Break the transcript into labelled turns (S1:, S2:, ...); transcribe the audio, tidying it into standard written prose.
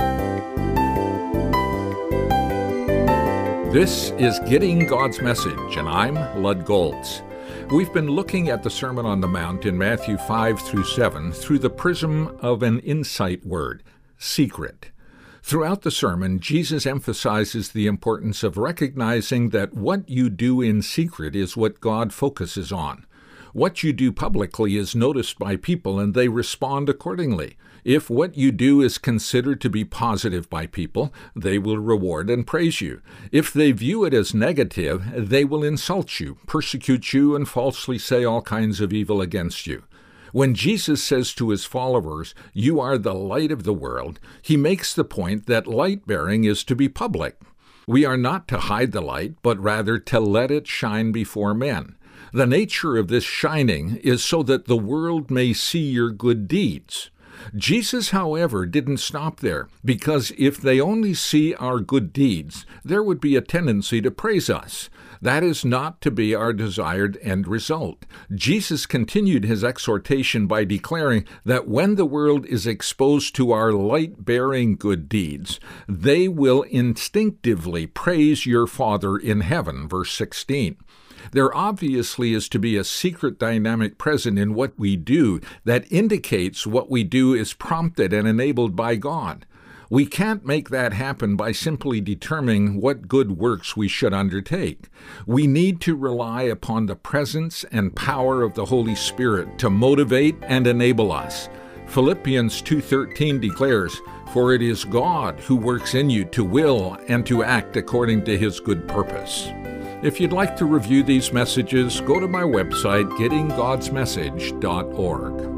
S1: This is Getting God's Message, and I'm Lud Goltz. We've been looking at the Sermon on the Mount in Matthew 5 through 7 through the prism of an insight word, secret. Throughout the sermon, Jesus emphasizes the importance of recognizing that what you do in secret is what God focuses on. What you do publicly is noticed by people and they respond accordingly. If what you do is considered to be positive by people, they will reward and praise you. If they view it as negative, they will insult you, persecute you, and falsely say all kinds of evil against you. When Jesus says to his followers, "You are the light of the world," he makes the point that light-bearing is to be public. We are not to hide the light, but rather to let it shine before men. The nature of this shining is so that the world may see your good deeds. Jesus, however, didn't stop there, because if they only see our good deeds, there would be a tendency to praise us. That is not to be our desired end result. Jesus continued his exhortation by declaring that when the world is exposed to our light-bearing good deeds, they will instinctively praise your Father in heaven, verse 16. There obviously is to be a secret dynamic present in what we do that indicates what we do is prompted and enabled by God. We can't make that happen by simply determining what good works we should undertake. We need to rely upon the presence and power of the Holy Spirit to motivate and enable us. Philippians 2:13 declares, "For it is God who works in you to will and to act according to his good purpose." If you'd like to review these messages, go to my website, gettinggodsmessage.org.